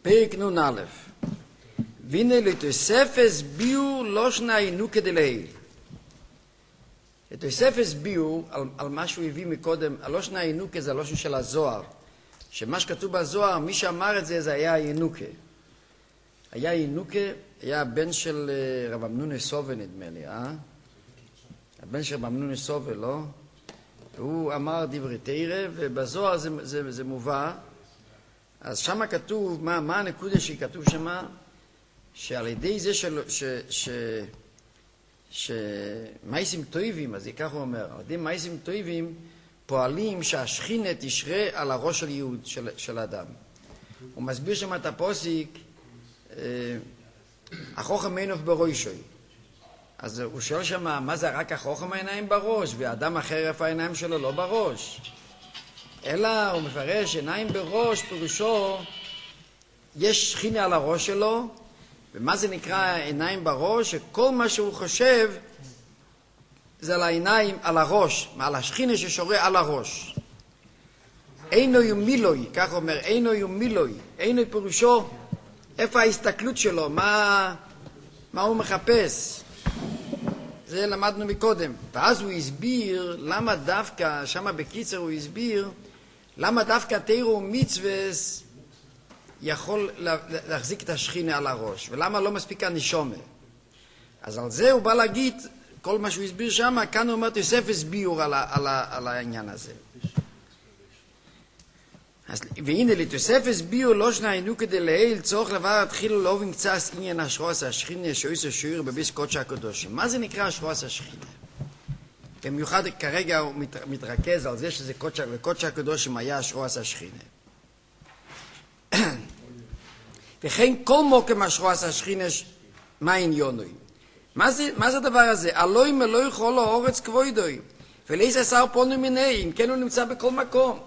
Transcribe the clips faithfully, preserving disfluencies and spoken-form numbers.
פרק נון א' וינה לתוספס ביור לא שניינו כדלהיל. לתוספס ביור על, על מה שהוא הביא מקודם, הלא שנה ינוקה זה הלושן של הזוהר, שמה שכתוב בזוהר, מי שאמר את זה, זה היה ינוקה. היה ינוקה, היה הבן של רב אמנון סובה נדמה לי, אה? הבן של רב אמנון סובה, לא? הוא אמר דברי תורה, ובזוהר זה, זה, זה מובא. אז שמה כתוב, מה, מה הנקודה שכתוב שמה? שעל ידי זה של, ש, ש, ש, מייסים טויבים, אז כך הוא אומר, על ידי מייסים טויבים פועלים שהשכינה תשרה על הראש של יהוד, של, של האדם. הוא מסביר שם את הפוסיק, החוכם עינוף בראשוי. אז הוא שואל שם, מה זה רק החוכם העיניים בראש, והאדם אחר איפה העיניים שלו לא בראש? אלא הוא מפרש, עיניים בראש, פירושו, יש שכינה על הראש שלו, ומה זה נקרא עיניים בראש? שכל מה שהוא חושב, זה על העיניים, על הראש, על השכינה ששורה על הראש. אינו יומילוי, כך הוא אומר, אינו יומילוי, אינו פירושו, איפה ההסתכלות שלו, מה, מה הוא מחפש. זה למדנו מקודם. ואז הוא הסביר למה דווקא, שמה בקיצר הוא הסביר, למה דווקא תירו מצווס יכול להחזיק את השכינה על הראש, ולמה לא מספיק הנשומה. אז על זה הוא בא להגיד, כל מה שהוא הסביר שמה, כאן הוא אומר תוספס ביור על, על, על העניין הזה. אז, והנה לתוספס ביור לא שניינו כדי להיל צורך לבוא התחילו לאובין קצת עניין השרועס השכינה שאויס השוער בביס קודש הקדושים. מה זה נקרא השרועס השכינה? במיוחד כרגע הוא מת, מתרכז על זה שזה קודש, וקודש הקדושים היה השרועס השכינה. וכן כל מוקם השרועס השכינה מה עניונוי? מה זה, מה זה הדבר הזה? אלוהי מלוי כל האורץ כבוידוי ולאיס עשר פונו מיני, אם כן הוא נמצא בכל מקום.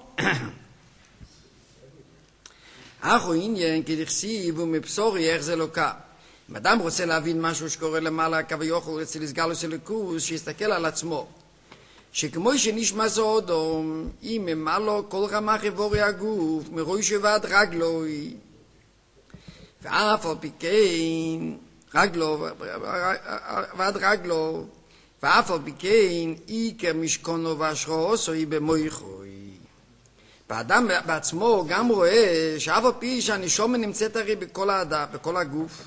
אך הוא עניין כדכסיב ומבשורי איך זה לא קה. אם אדם רוצה להבין משהו שקורה למעלה כביכול אצל הסגלוס אלוקוס, שיסתכל על עצמו. שכמו שנשמע סודו, אם ממלו כל רמ"ח איבורי הגוף, מראש ועד רגלוי, ואף על פי כן, רגלו, ועד רגלו, ואף על פי כן, עיקר משכונו והשראוסו היא במויכוי. והאדם בעצמו גם רואה שאף על פי שהנשומה נמצאת הרי בכל האדם, בכל הגוף.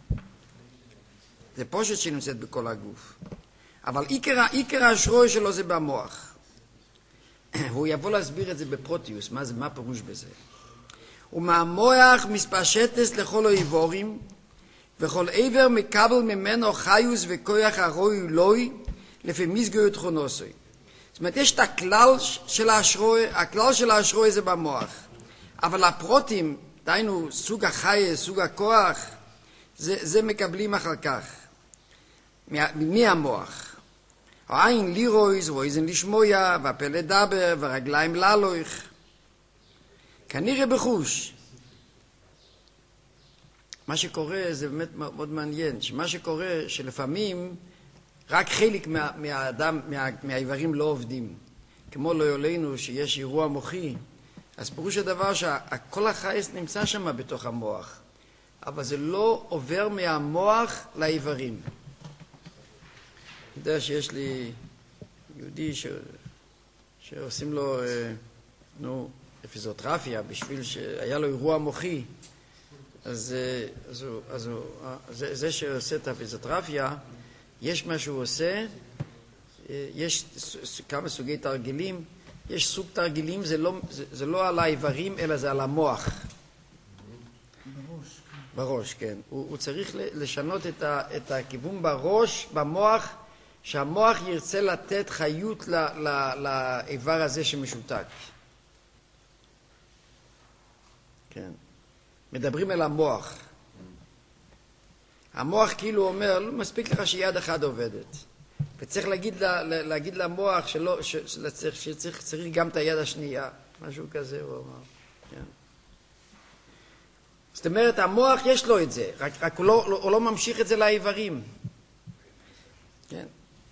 זה פושט שנמצאת בכל הגוף. אבל עיקר, עיקר ההשראה שלו זה במוח. והוא יבוא להסביר את זה בפרוטיוס, מה זה, מה פירוש בזה. ומהמוח מספשטס לכל האיבורים, וכל עבר מקבל ממנו חיוס וכוח הרוי לוי, לפי מסגרת תכונוסוי. זאת אומרת, יש את הכלל של ההשראה, הכלל של ההשראה זה במוח. אבל הפרוטים, דיינו, סוג החי, סוג הכוח, זה, זה מקבלים אחר כך. מי המוח? העין לירויז, ואיזן לשמויה, והפה לדבר, והרגליים ללויך. כנראה בחוש. מה שקורה זה באמת מאוד מעניין, שמה שקורה שלפעמים רק חלק מה, מהאדם, מה, מהאיברים לא עובדים. כמו לא יולנו שיש אירוע מוחי, אז פירוש הדבר שכל החייס נמצא שם בתוך המוח, אבל זה לא עובר מהמוח לאיברים. אני יודע שיש לי יהודי ש... שעושים לו נו, פיזיותרפיה בשביל שהיה לו אירוע מוחי, אז, אז, הוא, אז הוא, זה, זה שעושה את הפיזיותרפיה, יש מה שהוא עושה, יש כמה סוגי תרגילים, יש סוג תרגילים, זה לא, זה, זה לא על האיברים, אלא זה על המוח. בראש. בראש, כן. הוא, הוא צריך לשנות את, ה, את הכיוון בראש, במוח, שהמוח ירצה לתת חיות ל, ל, לאיבר הזה שמשותק. כן. מדברים אל המוח. המוח כאילו אומר, לא מספיק לך שיד אחת עובדת. וצריך להגיד, להגיד למוח שלא, שצריך, שצריך צריך גם את היד השנייה. משהו כזה הוא אמר. כן. זאת אומרת, המוח יש לו את זה, רק, רק הוא, לא, הוא לא ממשיך את זה לאיברים. כן.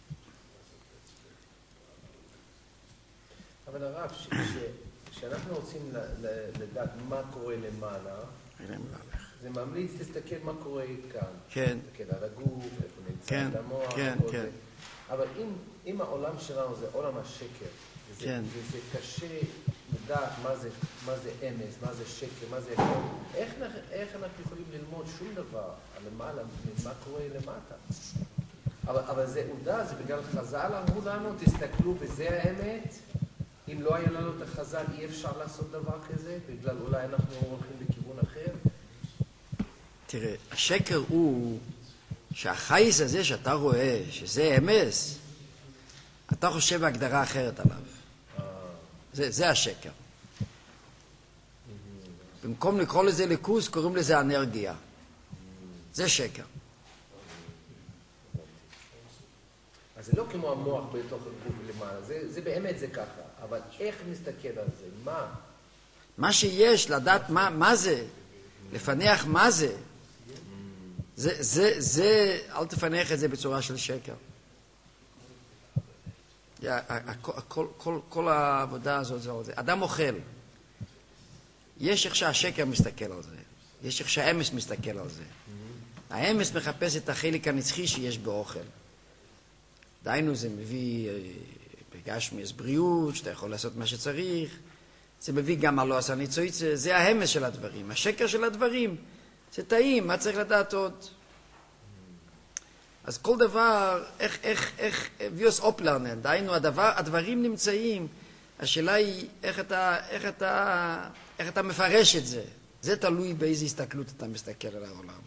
אבל הרב, כשאנחנו רוצים לדעת מה קורה למעלה, זה ממליץ להסתכל מה קורה כאן. כן. להסתכל על הגוף, איפה נמצא כן, את המוח. כן, כל כן. זה. אבל אם, אם העולם שלנו זה עולם השקר, וזה, כן. וזה קשה לדעת מה זה, מה זה אמס, מה זה שקר, מה זה הכל, איך, איך אנחנו יכולים ללמוד שום דבר על למעלה, מה קורה למטה? אבל, אבל זה עובדה, זה בגלל חז"ל אמרו לנו, תסתכלו וזה האמת. אם לא היה לנו את החז"ל, אי אפשר לעשות דבר כזה, בגלל אולי אנחנו הולכים בכיוון אחר. תראה, השקר הוא שהחייס הזה שאתה רואה, שזה אמס, אתה חושב בהגדרה אחרת עליו. זה, זה השקר. במקום לקרוא לזה ליכוז, קוראים לזה אנרגיה. זה שקר. אז זה לא כמו המוח בתוך הגוף למעלה, זה, זה באמת זה ככה, אבל איך נסתכל על זה? מה? מה שיש, לדעת מה, מה זה, לפנח מה זה, זה, זה, זה, אל תפנח את זה בצורה של שקר. כל, כל, כל העבודה הזאת זה על זה. אדם אוכל. יש איך שהשקר מסתכל על זה. יש איך שהאמס מסתכל על זה. האמס מחפש את החלק הנצחי שיש באוכל. דיינו זה מביא בגשמיס בריאות, שאתה יכול לעשות מה שצריך. זה מביא גם הלא עשה ניצויץ. זה האמס של הדברים. השקר של הדברים. זה טעים, מה צריך לדעת עוד? אז כל דבר, איך, איך, איך, ויוס אופלרנן, דיינו, הדבר, הדברים נמצאים. השאלה היא, איך אתה, איך אתה, איך אתה מפרש את זה. זה תלוי באיזו הסתכלות אתה מסתכל על העולם.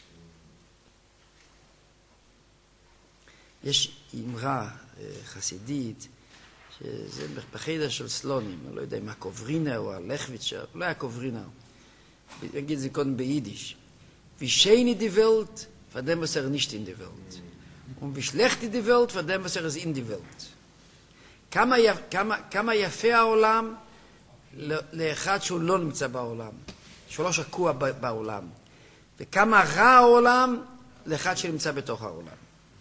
יש אמרה חסידית, שזה בחדר של סלונים, אני לא יודע אם הקוברינה או הלכוויצ'ר, לא היה קוברינה, נגיד זה קודם ביידיש. וישייני די ולט, ודem was er nicht in die Welt. Und wie schlecht die Welt, ודem was er ist in die Welt. כמה, כמה, כמה יפה העולם לאחד שהוא לא נמצא בעולם, שהוא לא שקוע בעולם. וכמה רע העולם לאחד שנמצא בתוך העולם.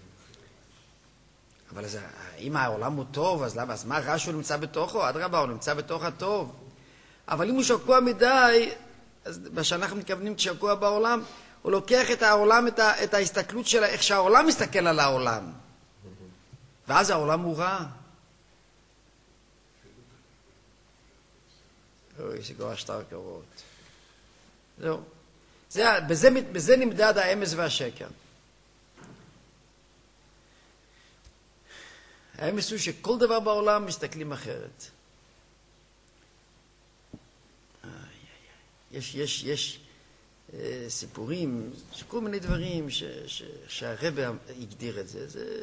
אבל אז, אם העולם הוא טוב, אז למה? אז מה רע שהוא נמצא בתוכו? אדרבה, הוא נמצא בתוך הטוב. אבל אם הוא שקוע מדי, אז מה שאנחנו מתכוונים כשקוע בעולם, הוא לוקח את העולם, את, ה, את ההסתכלות שלה, איך שהעולם מסתכל על העולם. ואז העולם הוא רע. אוי, שגוע שטר קרות. זהו. זה, בזה, בזה נמדד האמס והשקר. האמס הוא שכל דבר בעולם מסתכלים אחרת. יש, יש, יש אה, סיפורים, כל מיני דברים ש, ש, שהרבא הגדיר את זה. זה...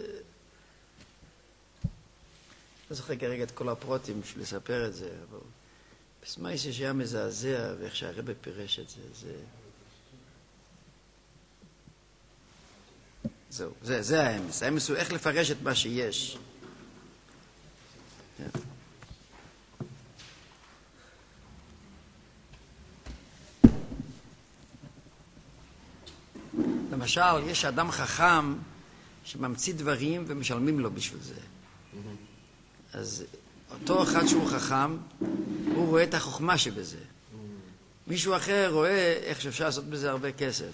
לא זוכר כרגע את כל הפרוטים בשביל לספר את זה, אבל בסמייסי שהיה מזעזע, ואיך שהרבא פירש את זה, זה... זהו, זה, זה האמס. האמס הוא איך לפרש את מה שיש. כן. למשל, יש אדם חכם שממציא דברים ומשלמים לו בשביל זה. אז אותו אחד שהוא חכם, הוא רואה את החוכמה שבזה. מישהו אחר רואה איך שאפשר לעשות בזה הרבה כסף.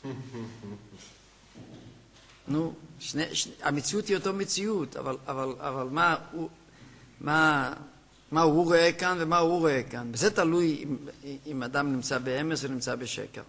נו, שני, שני, המציאות היא אותו מציאות, אבל, אבל, אבל מה, הוא, מה, מה הוא רואה כאן ומה הוא רואה כאן. בזה תלוי אם, אם אדם נמצא באמס או נמצא בשקר.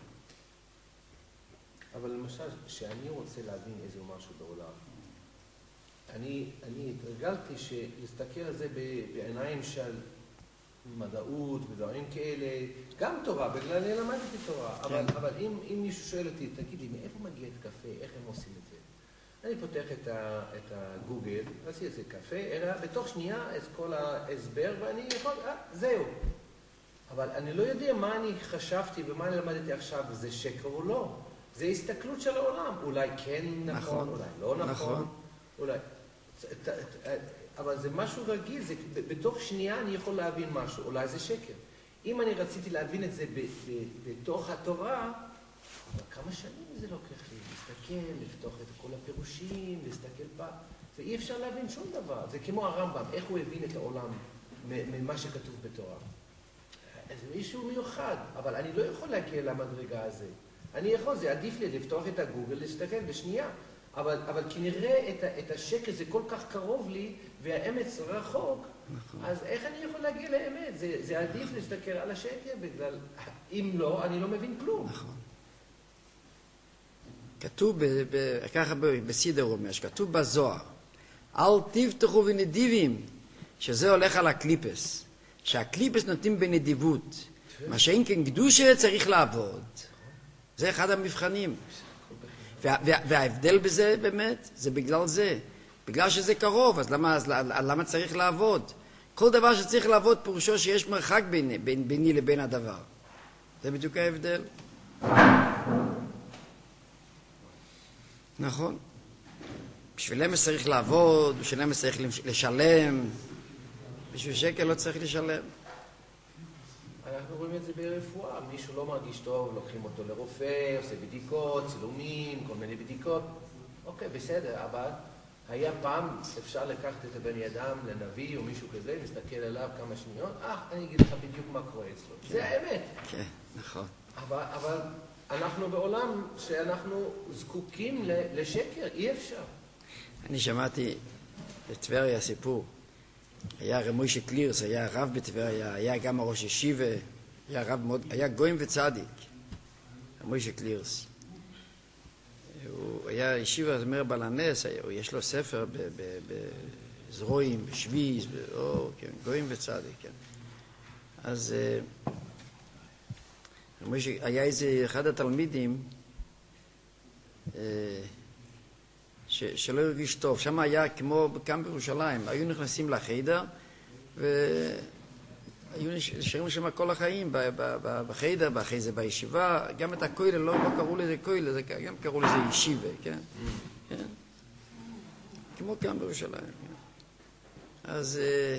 אבל למשל, כשאני רוצה להבין איזה משהו בעולם, אני, אני התרגלתי להסתכל על זה בעיניים של מדעות ודברים כאלה, גם תורה, בגלל אני למדתי תורה, כן. אבל, אבל אם, אם מישהו שואל אותי, תגיד לי, מאיפה מגיע את קפה, איך הם עושים את זה? אני פותח את, ה, את הגוגל, עשיתי איזה קפה, אלא בתוך שנייה את כל ההסבר, ואני יכול, אה, זהו. אבל אני לא יודע מה אני חשבתי ומה אני למדתי עכשיו, זה שקר או לא. זה הסתכלות של העולם. אולי כן נכון, נכון. אולי לא נכון. נכון. אולי... אבל זה משהו רגיל, זה, בתוך שנייה אני יכול להבין משהו, אולי זה שקר. אם אני רציתי להבין את זה ב, ב, בתוך התורה, אבל כמה שנים זה לוקח לי? להסתכל, לפתוח את כל הפירושים, להסתכל פעם, ואי אפשר להבין שום דבר. זה כמו הרמב"ם, איך הוא הבין את העולם ממה שכתוב בתורה. זה מישהו מיוחד, אבל אני לא יכול להגיע למדרגה הזה. אני יכול, זה עדיף לי לפתוח את הגוגל, להסתכל בשנייה. אבל, אבל כנראה את, ה, את השקר זה כל כך קרוב לי, והאמת רחוק, נכון. אז איך אני יכול להגיע לאמת? זה, זה עדיף להסתכל על השקר, בגלל, אם לא, אני לא מבין כלום. נכון. כתוב, ב, ב, ככה בסידר אומר, שכתוב בזוהר, אל תבטחו בנדיבים, שזה הולך על הקליפס, שהקליפס נותנים בנדיבות, מה שאין כן קדושה צריך לעבוד. זה אחד המבחנים. וה, וה, וההבדל בזה באמת, זה בגלל זה. בגלל שזה קרוב, אז למה, אז למה צריך לעבוד? כל דבר שצריך לעבוד פירושו שיש מרחק ביני, בין, ביני לבין הדבר. זה בדיוק ההבדל. נכון. בשבילם צריך לעבוד, בשבילם צריך לשלם, בשביל שקל לא צריך לשלם. אנחנו רואים את זה ברפואה, מישהו לא מרגיש טוב, לוקחים אותו לרופא, עושה בדיקות, צילומים, כל מיני בדיקות. אוקיי, בסדר, אבל היה פעם אפשר לקחת את הבן אדם לנביא או מישהו כזה, להסתכל עליו כמה שניות, אה, אני אגיד לך בדיוק מה קורה אצלו. כן. זה האמת. כן, נכון. אבל, אבל אנחנו בעולם שאנחנו זקוקים לשקר, אי אפשר. אני שמעתי בטבריה סיפור. היה רב מוישה קלירס, היה רב בטבריה, היה גם הראש ישיבה, היה רב מאוד, היה גויים וצדיק, רב מוישה קלירס. הוא היה ישיבה, זאת אומרת, בעל הנס, יש לו ספר בזרועים, בשביז, או, כן, גויים וצדיק, כן. אז רב מוישה, היה איזה אחד התלמידים, ש, שלא הרגיש טוב. שם היה כמו כאן בירושלים, היו נכנסים לחדר והיו נשארים שם כל החיים בחדר, אחרי זה בישיבה, גם את הכולל, לא, לא קראו לזה כולל, גם קראו לזה ישיבה, כן? כן? כמו כאן בירושלים. כן? אז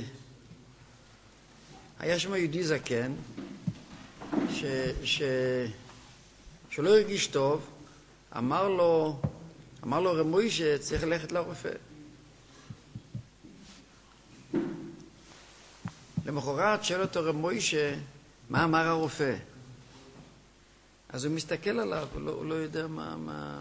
היה שם יהודי זקן ש, ש, שלא הרגיש טוב, אמר לו אמר לו רב מוישה צריך ללכת לרופא. למחרת שואל אותו רב מוישה מה אמר הרופא. אז הוא מסתכל עליו, הוא לא, הוא לא יודע מה... מה...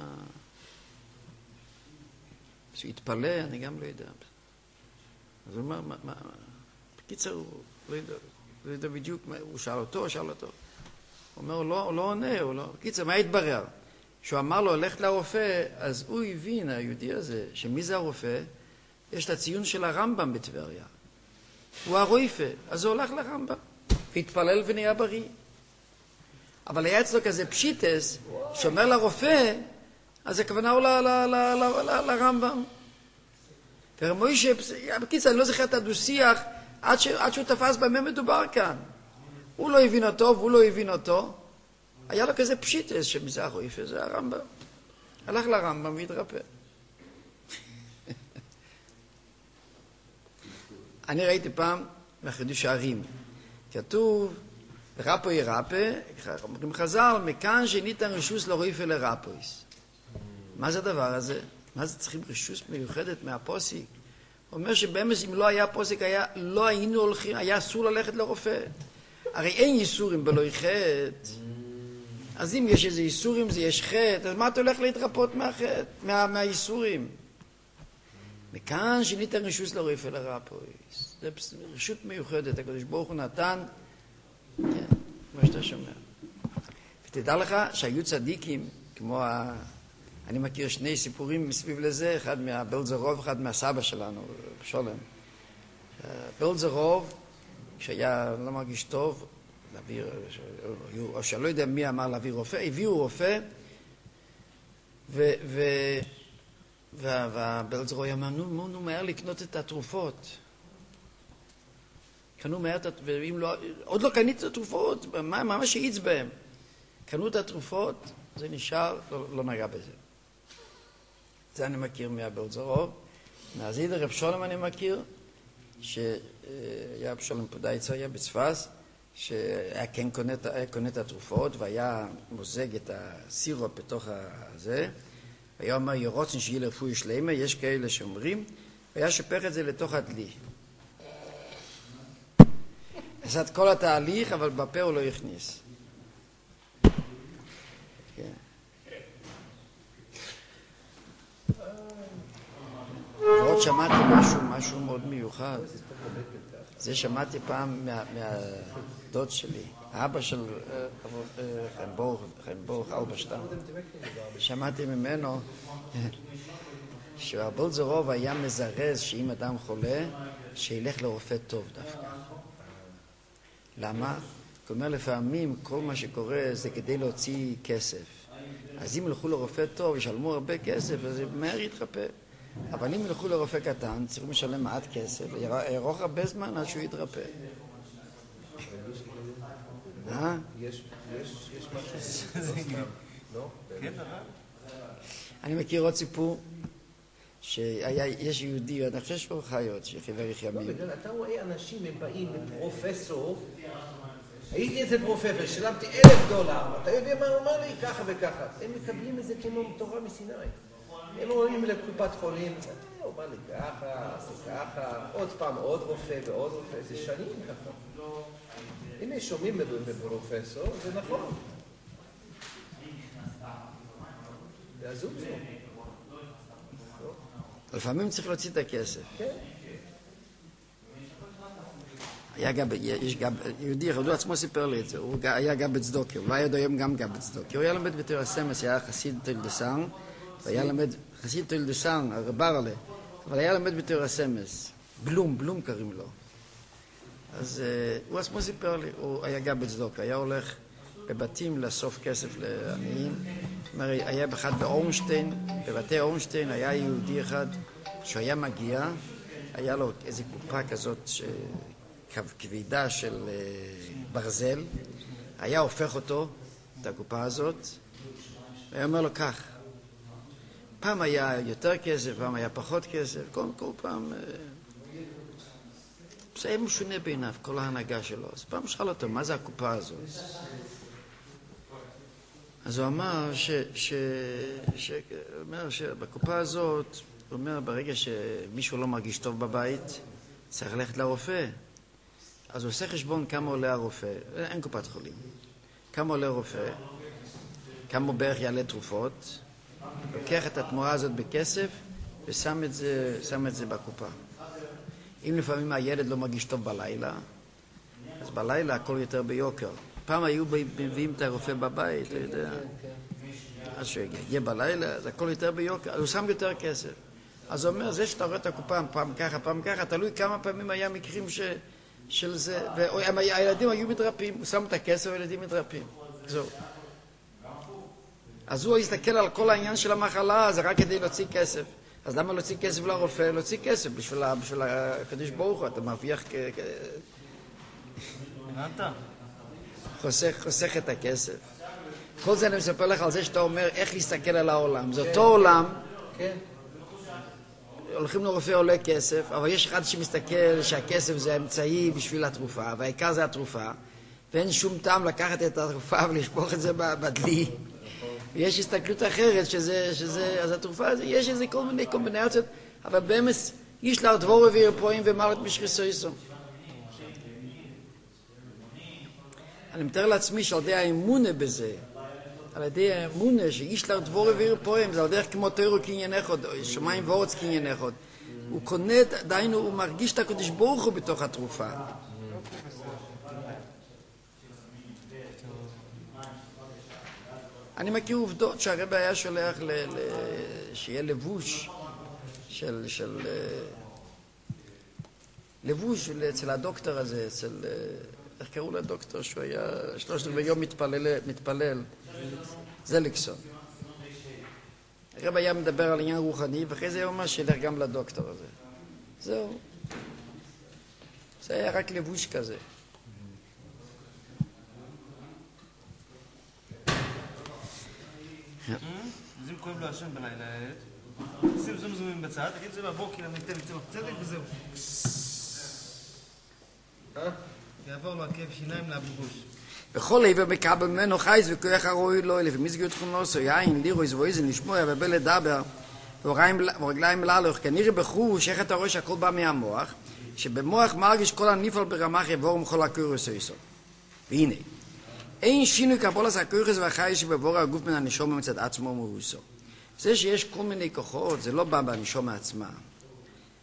שהוא התפלא, אני גם לא יודע. אז הוא אומר, מה... מה... בקיצר, הוא לא יודע, לא יודע בדיוק, הוא שאל אותו, שאל אותו. הוא אומר, הוא לא, הוא לא עונה, הוא לא... בקיצר, מה התברר? כשהוא אמר לו ללכת לרופא, אז הוא הבין, היהודי הזה, שמי זה הרופא? יש את הציון של הרמב"ם בטבריה. הוא הרופא, אז הוא הולך לרמב"ם, והתפלל ונהיה בריא. אבל היה אצלו כזה פשיטס, שאומר לרופא, אז הכוונה הוא לרמב"ם. ורב מוישה, בקיצר, אני לא זוכר את הדו-שיח, עד שהוא תפס במה מדובר כאן. הוא לא הבין אותו, והוא לא הבין אותו. היה לו כזה פשיטס שמזה הרופא, זה הרמב"ם. הלך לרמב"ם והתרפא. אני ראיתי פעם בחידוש הערים, כתוב, רפו ירפא, אומרים חז"ל, מכאן שניתן רשוס לרופא לרפויס. מה זה הדבר הזה? מה זה צריכים רשוס מיוחדת מהפוסיק? הוא אומר שבאמס אם לא היה פוסיק, היה, לא היינו הולכים, היה אסור ללכת לרופא. הרי אין ייסורים בלא חטא. אז אם יש איזה ייסורים, זה יש חטא, אז מה אתה הולך להתרפות מהחטא, מה, מהייסורים? מכאן שניתן רשוס לרופא לרפויס. זה רשות מיוחדת, הקדוש ברוך הוא נתן, כן, כמו שאתה שומע. ותדע לך שהיו צדיקים, כמו ה... אני מכיר שני סיפורים מסביב לזה, אחד מהבלזרוב, אחד מהסבא שלנו, שולם. בלזרוב, כשהיה לא מרגיש טוב, להביא, או שלא יודע מי אמר להביא רופא, הביאו רופא, ו... ו והבלזרוב אמר, נו, נו, מהר לקנות את התרופות. קנו מהר את התרופות, ואם לא, עוד לא קנית את התרופות, מה, מה שהיץ בהם? קנו את התרופות, זה נשאר, לא, לא נגע בזה. זה אני מכיר מהבלזרוב. מהזידר רב שולם אני מכיר, שהיה רב שולם פודייצר, היה בצפס, שהיה כן קונה, קונה את התרופות, והיה מוזג את הסירופ בתוך הזה, והיה אומר, ירוצן שיהיה לרפואי שלמה, יש כאלה שאומרים, והיה שופך את זה לתוך הדלי. עשה את כל התהליך, אבל בפה הוא לא הכניס. כן. עוד שמעתי משהו, משהו מאוד מיוחד. זה שמעתי פעם מה, מהדוד שלי, האבא של חיים ברוך אלברשטיין. שמעתי ממנו שהבולזרוב היה מזרז שאם אדם חולה, שילך לרופא טוב דווקא. למה? כלומר, לפעמים כל מה שקורה זה כדי להוציא כסף. אז אם ילכו לרופא טוב, ישלמו הרבה כסף, אז זה מהר יתרפא. אבל אם ילכו לרופא קטן, צריכים לשלם מעט כסף, ירוך הרבה זמן עד שהוא יתרפא. אה? יש משהו, לא? אני מכיר עוד סיפור, שיש יהודי, אני חושב שהוא חיות, שחיבר יחיימים. לא, בגלל אתה רואה אנשים, הם באים לפרופסור, הייתי אצל פרופסור, שלמתי אלף דולר, אתה יודע מה הוא אמר לי? ככה וככה. הם מקבלים את זה כמו תורה מסיני. הם רואים לקופת חולים, הוא בא לי ככה, עושה ככה, עוד פעם עוד רופא ועוד רופא, זה שנים ככה. הנה שומעים בפרופסור, זה נכון. זה הזוג זו. לפעמים צריך להוציא את הכסף. כן. היה גב, יש גב, יהודי, יהודי עצמו סיפר לי את זה, הוא היה גב בצדוקי, הוא לא היה היום גם גב בצדוקי, הוא היה למד בתל הסמס, היה חסיד תל דסן, והיה למד, חסיד תל דסן, הרבר עלה, אבל היה למד בתל הסמס, בלום, בלום קרים לו. אז uh, הוא עצמו סיפר לי, הוא היה גב בצדוקי, היה הולך בבתים לאסוף כסף לעניים, היה באחד באורנשטיין, בבתי אורנשטיין היה יהודי אחד שהיה מגיע, היה לו איזו קופה כזאת ש... כבידה של ברזל, היה הופך אותו, את הקופה הזאת, והיה אומר לו כך, פעם היה יותר כסף, פעם היה פחות כסף, כל, כל פעם, זה היה משונה בעיניו, כל ההנהגה שלו. אז פעם שאל אותו, מה זה הקופה הזאת? אז הוא אמר ש... ש... ש... אומר שבקופה הזאת, הוא אומר, ברגע שמישהו לא מרגיש טוב בבית, צריך ללכת לרופא. אז הוא עושה חשבון כמה עולה הרופא, אין קופת חולים, כמה עולה רופא, כמה בערך יעלה תרופות, לוקח את התמורה הזאת בכסף ושם את זה, שם את זה בקופה. אם לפעמים הילד לא מרגיש טוב בלילה, אז בלילה הכל יותר ביוקר. פעם היו מביאים את הרופא בבית, אתה יודע, אז שיגיע בלילה, אז הכל יותר ביוקר, אז הוא שם יותר כסף. אז הוא אומר, זה שאתה רואה את הקופה פעם ככה, פעם ככה, תלוי כמה פעמים היה מקרים ש... של זה, והילדים היו מתרפים, הוא שם את הכסף והילדים מתרפים. זהו. אז הוא הסתכל על כל העניין של המחלה, זה רק כדי להוציא כסף. אז למה להוציא כסף לרופא? להוציא כסף בשביל הקדוש ברוך הוא, אתה מרוויח כ... חוסך, חוסך את הכסף. כל זה אני מספר לך על זה שאתה אומר איך להסתכל על העולם. זה אותו עולם, כן. הולכים לרופא עולה כסף, אבל יש אחד שמסתכל שהכסף זה האמצעי בשביל התרופה, והעיקר זה התרופה, ואין שום טעם לקחת את התרופה ולשפוך את זה בדלי. ויש הסתכלות אחרת שזה, שזה, אז התרופה הזה, יש איזה כל מיני קומבינציות, אבל באמת, יש לה דבור וירפואים ומלט משריסויסו. אני מתאר לעצמי שעל ידי האמונה בזה, על ידי האמונה שיש לה דבור וירפואים, זה על דרך כמו תוירו קניין אחד, שמיים ואורץ קניין אחד. הוא קונה, דיינו, הוא מרגיש את הקדוש ברוך הוא בתוך התרופה. אני מכיר עובדות שהרבא היה שולח ל, ל, שיהיה לבוש של, של לבוש אצל הדוקטור הזה, אצל, איך קראו לדוקטור שהוא היה שלושת רבעי יום מתפלל, מתפלל. זליקסון. הרב היה מדבר על עניין רוחני, ואחרי זה הוא אומר שילך גם לדוקטור הזה. זהו. זה היה רק לבוש כזה. אז אם כואב לו השם בלילה, שים זומזומים בצד, תגיד זה בבוקר, אני אתן לי צמח צדק וזהו. יעבור לו עקב שיניים לאבוגוש. בכל עבר מקבל ממנו חייס וכוח הרואי לו, לפי מסגרת תכונוסו, יין, לירויז ואיזן, לשמוע ובא לדבר, ורגליים להלוך, כנראה בחוש, איך אתה רואה שהכל בא מהמוח, שבמוח מרגיש כל הניפל ברמח יבור מכל הקורס איסו. והנה, אין שינוי קבולת הקורס והחייס שבבור הגוף מן הנשום מצד עצמו ומהוסו. זה שיש כל מיני כוחות, זה לא בא בנשום מעצמה.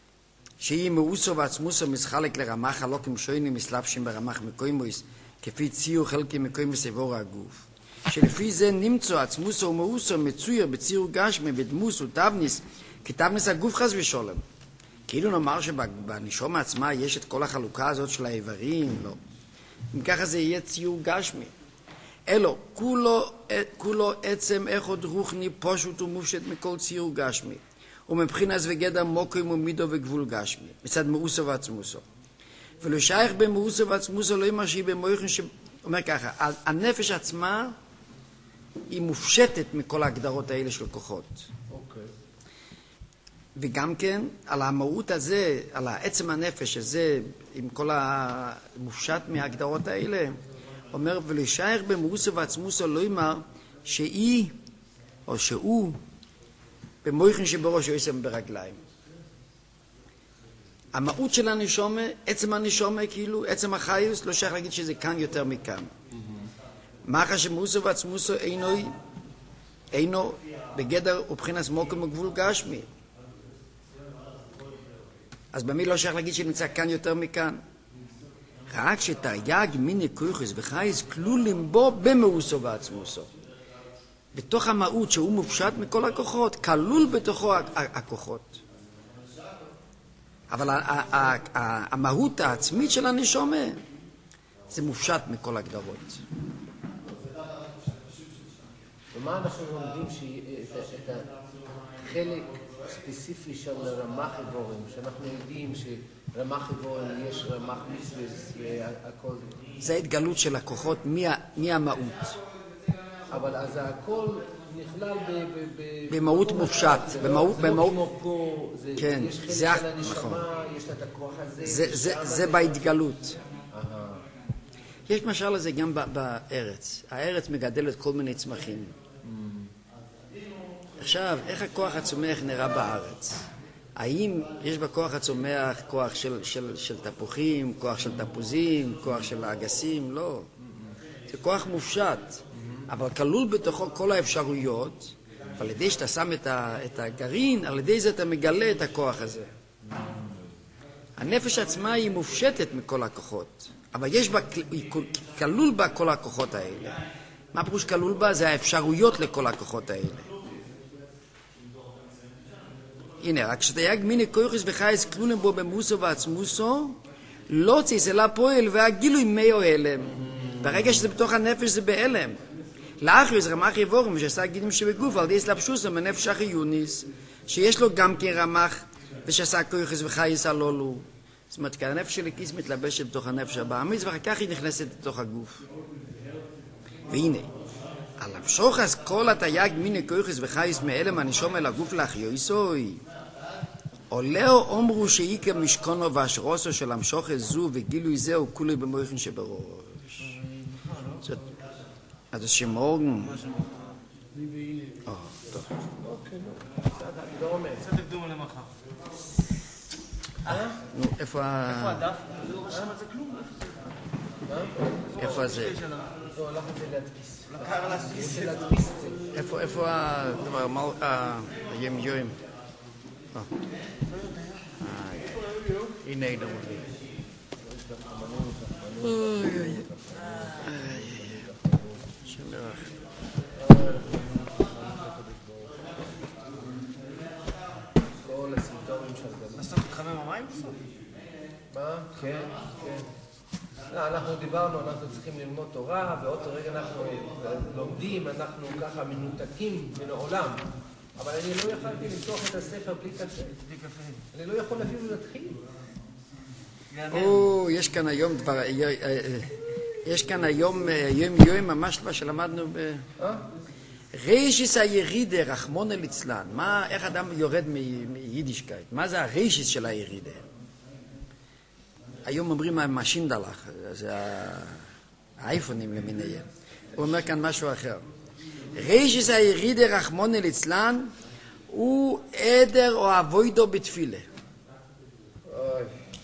שהיא מאוסו ועצמוסו מסחלק לרמח חלוקים שוינים מסלבשים ברמח מקוימויס, כפי ציור חלקי מקוימוס עבור הגוף. שלפי זה נמצא עצמוסו ומאוסו מצויר בציור גשמי בדמוס ותבניס, כתבניס הגוף חס ושולם. כאילו נאמר שבנשום עצמה יש את כל החלוקה הזאת של האיברים, לא. אם ככה זה יהיה ציור גשמי. אלו, כולו, כולו עצם אחד רוחני פשוט ומופשט מכל ציור גשמי. ומבחינת וגדר מוקרים ומידו וגבול גשמי, מצד מאוסו ועצמוסו. ולא שייך במאוסו ועצמוסו לא יאמר שהיא במויכן ש... אומר ככה, הנפש עצמה היא מופשטת מכל ההגדרות האלה של כוחות. אוקיי. וגם כן, על המהות הזה, על העצם הנפש הזה, עם כל המופשט מההגדרות האלה, אומר, ולא שייך במאוסו ועצמוסו לא יאמר שהיא, או שהוא, במויכן שבראש יוסם ברגליים. המהות של הנשומה, עצם הנשומה, כאילו, עצם החיוס, לא שייך להגיד שזה כאן יותר מכאן. מאחר שמאוסו ועצמוסו אינו, אינו בגדר ובחינת מוקם וגבול גשמי. אז במי לא שייך להגיד שנמצא כאן יותר מכאן? רק שתרי"ג מיני כוחס וחייס כלולים בו במאוסו ועצמוסו. בתוך המהות שהוא מופשט מכל הכוחות, כלול בתוכו הכוחות. אבל המהות העצמית של הנשומה זה מופשט מכל הגדרות. ומה אנחנו לומדים את החלק ספציפי של רמ"ח איבורים, שאנחנו יודעים שרמ"ח איבורים יש רמ"ח מצווס והכל. זה ההתגלות של הכוחות מהמהות. אבל אז הכל נכלל במהות מופשט, במהות, במהות, כמו פה, כן, יש חלק זה, של הנשמה, יש לה את הכוח הזה. זה, זה, זה בהתגלות. יש משל לזה גם בארץ. הארץ מגדלת כל מיני צמחים. עכשיו, איך הכוח הצומח נראה בארץ? האם יש בכוח הצומח כוח של, של, של תפוחים, כוח של תפוזים, כוח של אגסים? לא. זה כוח מופשט. אבל כלול בתוכו כל האפשרויות, ועל ידי שאתה שם את, ה, את הגרעין, על ידי זה אתה מגלה את הכוח הזה. הנפש עצמה היא מופשטת מכל הכוחות, אבל יש בה, היא כלול בה כל הכוחות האלה. מה פירוש כלול בה? זה האפשרויות לכל הכוחות האלה. הנה, רק שתייג מיני כוחס וחייס כלולים בו במוסו ועצמוסו, לא ציסלה פועל והגילוי מי או הלם. ברגע שזה בתוך הנפש זה בהלם. לאחרי זה רמ"ח איבורים שעשה גידים שבגוף על די סלבשוסו מנפש החיוניס, שיש לו גם כן רמ"ח ושעשה כוחס וחייס הלולו. זאת אומרת, כי הנפש של הכיס מתלבשת בתוך הנפש הבאמיס, ואחר כך היא נכנסת לתוך הגוף. והנה, על המשוך אז כל התייג מיני כוחס וחייס מאלם הנשום אל הגוף להחיוסוי. עולהו אומרו שהיא כמשכונו והשרוסו של המשוך זו וגילוי זהו כולי במויכן שבראש. זאת אז זה שמורגן. אה, טוב. אוקיי, נו. לא אומר. קצת הקדום על המחר. נו, איפה ה... איפה הדף? לא רשם על זה כלום. איפה זה? לא, הלך את זה להדפיס. לקר להדפיס. זה להדפיס את זה. איפה, איפה הדבר, היום יום? הנה הנה מוביל. אוי אוי שמח. כל הסימפטומים של זה. בסוף תחמם המים בסוף? מה? כן, כן. לא, אנחנו דיברנו, אנחנו צריכים ללמוד תורה, באותו רגע אנחנו לומדים, אנחנו ככה מנותקים מן העולם. אבל אני לא יכולתי לפתוח את הספר בלי קפה. בלי קפה. אני לא יכול אפילו להתחיל. או, יש כאן היום דבר, יש כאן היום, יום יום ממש מה שלמדנו ב... ריישיס הירידה, רחמון ליצלן. מה, איך אדם יורד מיידישקייט? מה זה הריישיס של הירידה? היום אומרים משינדלח, זה האייפונים למיניהם. הוא אומר כאן משהו אחר. ריישיס הירידה, רחמון ליצלן, הוא עדר או אבוידו בתפילה. אוי.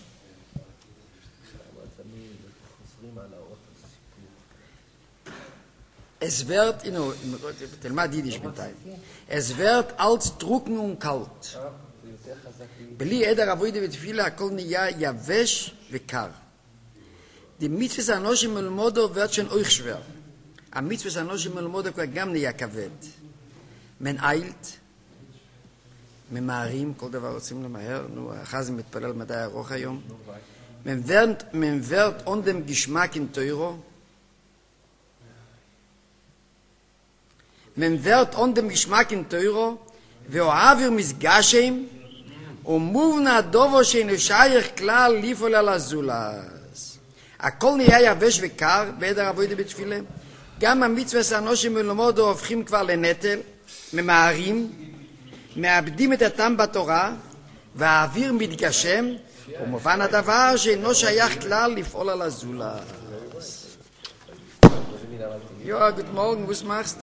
Es wird, you know, תלמד יידיש בינתיים. Es wird als trocken und kalt. בלי עדר עבודה ותפילה הכל נהיה יבש וקר. Die Mitzvahs Anoshim Melmodo wird schon euch schwer. Am Mitzvahs Anoshim Melmodo כבר גם נהיה כבד. מן אילת, ממהרים, כל דבר רוצים למהר, נו, החזי מתפלל מדעי ארוך היום. מן ורד אונדם גשמק אין תוירו. מן ורד אונדם גשמק אין תוירו, ואוהביר מסגשים, ומובנה דובו שאינו שייך כלל ליפול על הזולס. הכל נהיה יבש וקר בעדר עבודה בתפילה. גם המצוות האנושים מלומדו הופכים כבר לנטל, ממהרים, מאבדים את הטעם בתורה, והאוויר מתגשם, ומובן הדבר שאינו שייך כלל לפעול על הזולס. Ja, guten Morgen, was machst